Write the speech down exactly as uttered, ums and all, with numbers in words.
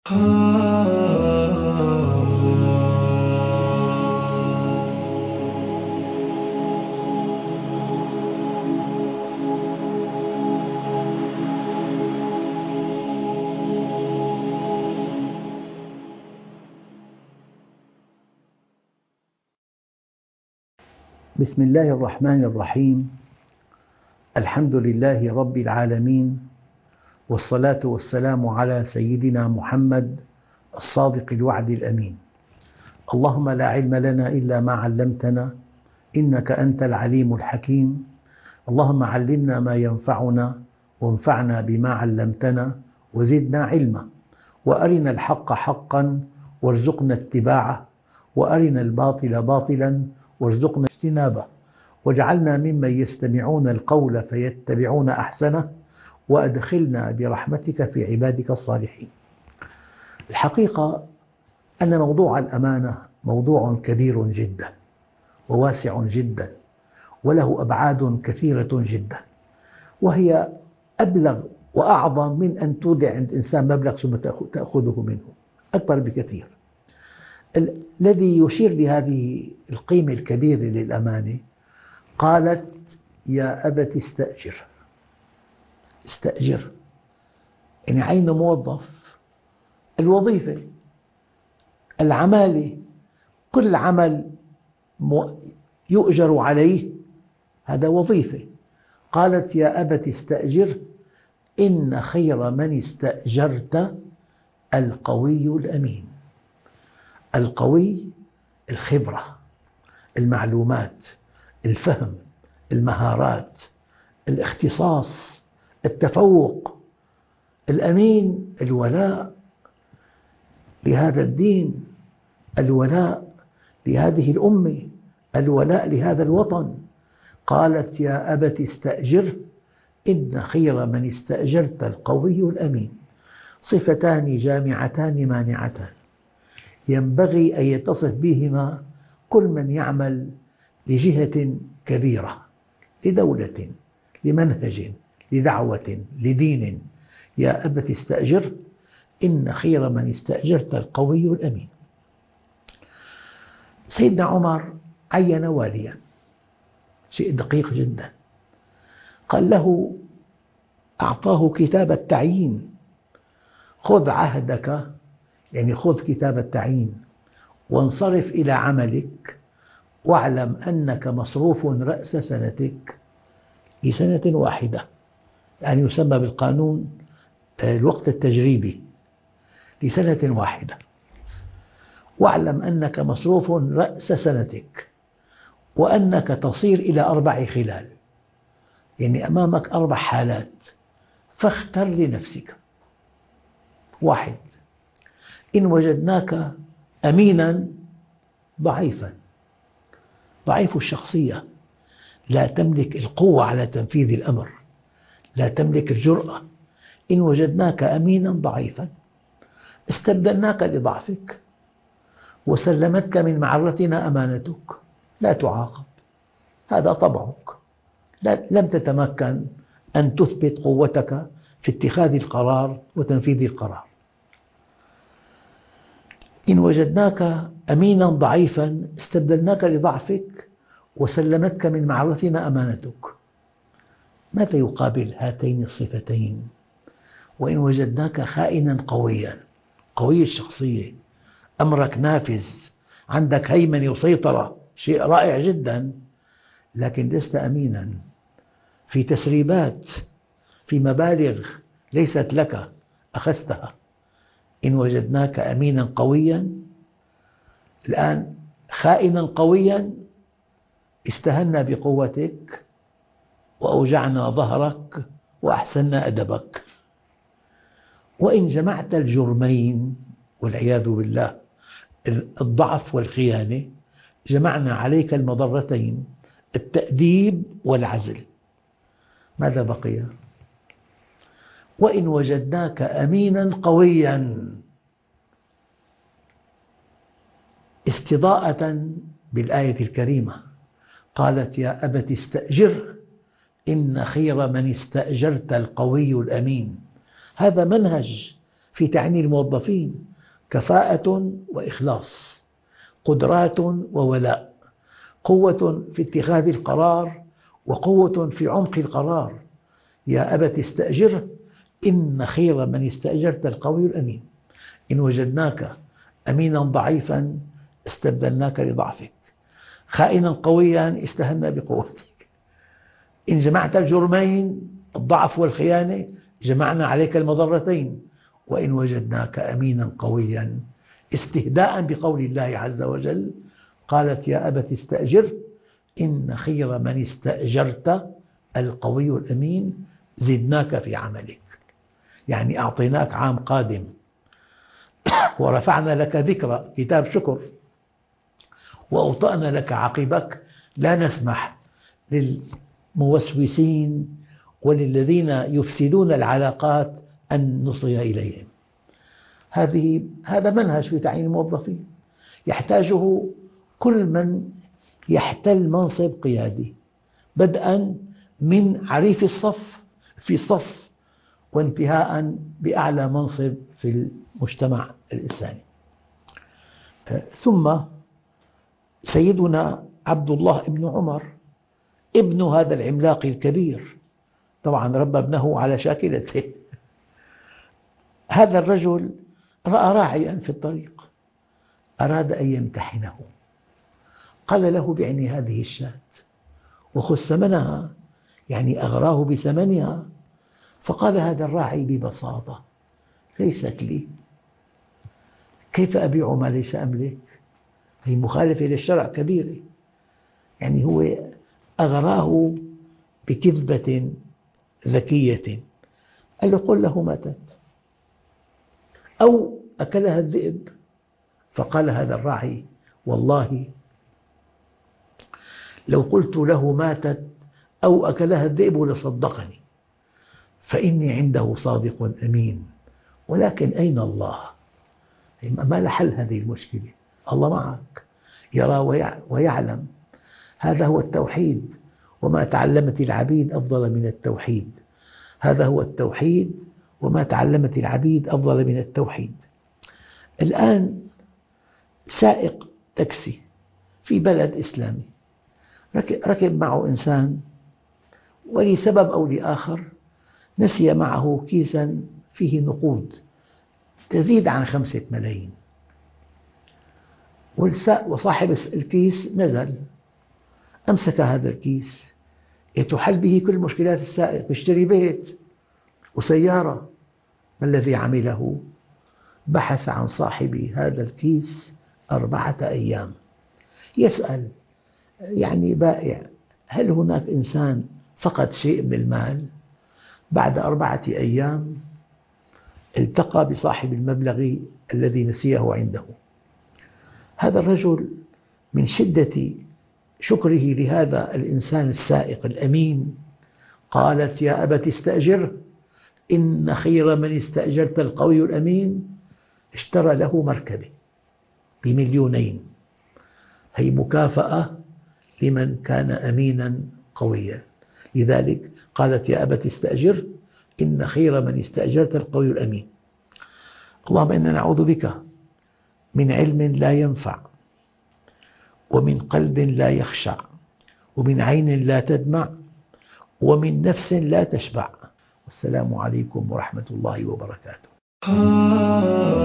بسم الله الرحمن الرحيم. الحمد لله رب العالمين، والصلاة والسلام على سيدنا محمد الصادق الوعد الأمين. اللهم لا علم لنا إلا ما علمتنا، إنك أنت العليم الحكيم. اللهم علمنا ما ينفعنا، وانفعنا بما علمتنا، وزدنا علما، وأرنا الحق حقا وارزقنا اتباعه، وأرنا الباطل باطلا وارزقنا اجتنابه، واجعلنا ممن يستمعون القول فيتبعون أحسنه، وأدخلنا برحمتك في عبادك الصالحين. الحقيقة أن موضوع الأمانة موضوع كبير جدا وواسع جدا، وله أبعاد كثيرة جدا، وهي أبلغ وأعظم من أن تودع عند إنسان مبلغ ثم تأخذه منه، أكبر بكثير. الذي يشير لهذه القيمة الكبيرة للأمانة قالت: يا أبت استأجر. استأجر يعني عين موظف، الوظيفة، العمالة، كل عمل يؤجر عليه هذا وظيفة. قالت: يا أبت استأجر إن خير من استأجرت القوي الأمين. القوي الخبرة، المعلومات، الفهم، المهارات، الاختصاص، التفوق. الأمين الولاء لهذا الدين، الولاء لهذه الأمة، الولاء لهذا الوطن. قالت: يا أبت استأجر إن خير من استأجرت القوي الأمين. صفتان جامعتان مانعتان ينبغي أن يتصف بهما كل من يعمل لجهة كبيرة، لدولة، لمنهج، لدعوة، لدين. يا أبت استأجر إن خير من استأجرت القوي الأمين. سيدنا عمر عين واليا، شيء دقيق جدا، قال له، أعطاه كتاب التعيين: خذ عهدك، يعني خذ كتاب التعيين، وانصرف إلى عملك، واعلم أنك مصروف رأس سنتك لسنة واحدة، يعني يسمى بالقانون الوقت التجريبي لسنة واحدة. واعلم أنك مصروف رأس سنتك، وأنك تصير إلى أربع خلال، يعني أمامك أربع حالات، فاختر لنفسك. واحد: إن وجدناك أمينا ضعيفا، ضعيف الشخصية، لا تملك القوة على تنفيذ الأمر، لا تملك الجرأة. إن وجدناك أمينا ضعيفا استبدلناك لضعفك، وسلمتك من معرتنا أمانتك، لا تعاقب، هذا طبعك، لم تتمكن أن تثبت قوتك في اتخاذ القرار وتنفيذ القرار. إن وجدناك أمينا ضعيفا استبدلناك لضعفك، وسلمتك من معرتنا أمانتك. ماذا يقابل هاتين الصفتين؟ وإن وجدناك خائنا قويا، قوي الشخصية، أمرك نافذ، عندك هيمنة وسيطرة، شيء رائع جدا، لكن لست أمينا، في تسريبات، في مبالغ ليست لك أخذتها. إن وجدناك أمينا قويا، الآن خائنا قويا، استهنا بقوتك وأوجعنا ظهرك وأحسنا أدبك. وإن جمعت الجرمين والعياذ بالله، الضعف والخيانة، جمعنا عليك المضرتين، التأديب والعزل. ماذا بقي؟ وإن وجدناك أمينا قويا، استضاءة بالآية الكريمة، قالت: يا أبت استأجر إن خير من استأجرت القوي الأمين. هذا منهج في تعني الموظفين: كفاءة وإخلاص، قدرات وولاء، قوة في اتخاذ القرار وقوة في عمق القرار. يا أبت استأجره إن خير من استأجرت القوي الأمين. إن وجدناك أمينا ضعيفا استبدلناك لضعفك، خائنا قويا استهنا بقوتك. إن جمعت الجرمين الضعف والخيانة جمعنا عليك المضرتين. وإن وجدناك أمينا قويا استهداء بقول الله عز وجل قالت يا أبت استأجر إن خير من استأجرت القوي الأمين زدناك في عملك، يعني أعطيناك عام قادم ورفعنا لك ذكرى كتاب شكر وأوطأنا لك عقبك. لا نسمح للموسوسين وللذين يفسدون العلاقات أن نصل إليهم. هذه هذا منهج في تعيين الموظفين يحتاجه كل من يحتل منصب قيادي، بدءا من عريف الصف في الصف وانتهاء بأعلى منصب في المجتمع الإنساني. ثم سيدنا عبد الله بن عمر ابن هذا العملاق الكبير، طبعا ربى ابنه على شاكلته. هذا الرجل رأى راعيا في الطريق أراد أن يمتحنه، قال له بعني هذه الشاة وخذ ثمنها، يعني أغراه بثمنها. فقال هذا الراعي ببساطة ليست لي، كيف أبيع ما ليس أملك؟ هي مخالفة للشرع كبيرة. يعني هو أغراه بكذبة ذكية، قال له قل له ماتت أو أكلها الذئب. فقال هذا الراعي والله لو قلت له ماتت أو أكلها الذئب لصدقني، فإني عنده صادق أمين، ولكن أين الله؟ ما لحل هذه المشكلة؟ الله معك، يرى ويعلم. هذا هو التوحيد، وما تعلمت العبيد أفضل من التوحيد. هذا هو التوحيد، وما تعلمت العبيد أفضل من التوحيد. الآن سائق تاكسي في بلد إسلامي ركب معه إنسان ولسبب أو لآخر نسي معه كيسا فيه نقود تزيد عن خمسة ملايين، وصاحب الكيس نزل أمسك هذا الكيس يتحل به كل مشكلات السائق، يشتري بيت وسيارة. ما الذي عمله؟ بحث عن صاحب هذا الكيس أربعة أيام يسأل يعني بائع هل هناك إنسان فقد شيء من المال؟ بعد أربعة أيام التقى بصاحب المبلغ الذي نسيه عنده. هذا الرجل من شدة شكره لهذا الإنسان السائق الأمين قالت يا أبت استأجره إن خير من استأجرت القوي الأمين. اشترى له مركبة بمليونين، هي مكافأة لمن كان أمينا قويا. لذلك قالت يا أبت استأجر إن خير من استأجرت القوي الأمين. اللهم إنا نعوذ بك من علم لا ينفع، ومن قلب لا يخشع، ومن عين لا تدمع، ومن نفس لا تشبع. والسلام عليكم ورحمة الله وبركاته.